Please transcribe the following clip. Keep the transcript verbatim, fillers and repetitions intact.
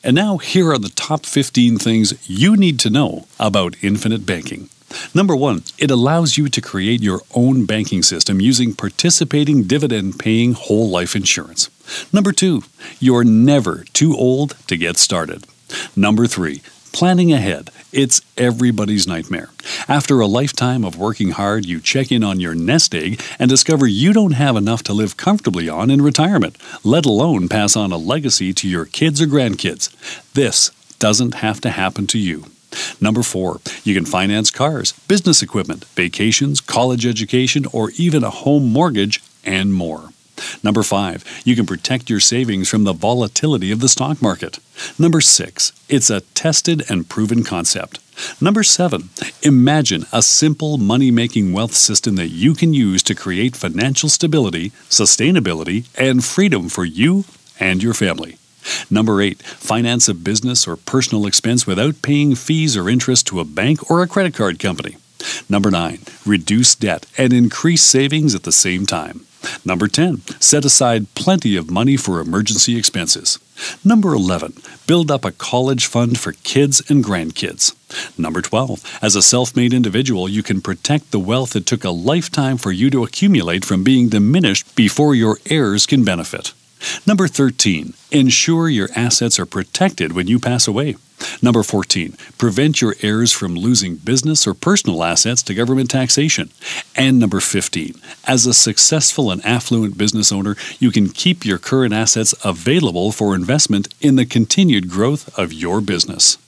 And now, here are the top fifteen things you need to know about Infinite Banking. Number one, it allows you to create your own banking system using participating dividend-paying whole life insurance. Number two, you're never too old to get started. Number three, planning ahead. It's everybody's nightmare. After a lifetime of working hard, you check in on your nest egg and discover you don't have enough to live comfortably on in retirement, let alone pass on a legacy to your kids or grandkids. This doesn't have to happen to you. Number four, you can finance cars, business equipment, vacations, college education, or even a home mortgage, and more. Number five, you can protect your savings from the volatility of the stock market. Number six, it's a tested and proven concept. Number seven, imagine a simple money-making wealth system that you can use to create financial stability, sustainability, and freedom for you and your family. Number eight, finance a business or personal expense without paying fees or interest to a bank or a credit card company. Number nine, reduce debt and increase savings at the same time. Number ten, set aside plenty of money for emergency expenses. Number eleven, build up a college fund for kids and grandkids. Number twelve, as a self-made individual, you can protect the wealth it took a lifetime for you to accumulate from being diminished before your heirs can benefit. Number thirteen, ensure your assets are protected when you pass away. Number fourteen, prevent your heirs from losing business or personal assets to government taxation. And number fifteen, as a successful and affluent business owner, you can keep your current assets available for investment in the continued growth of your business.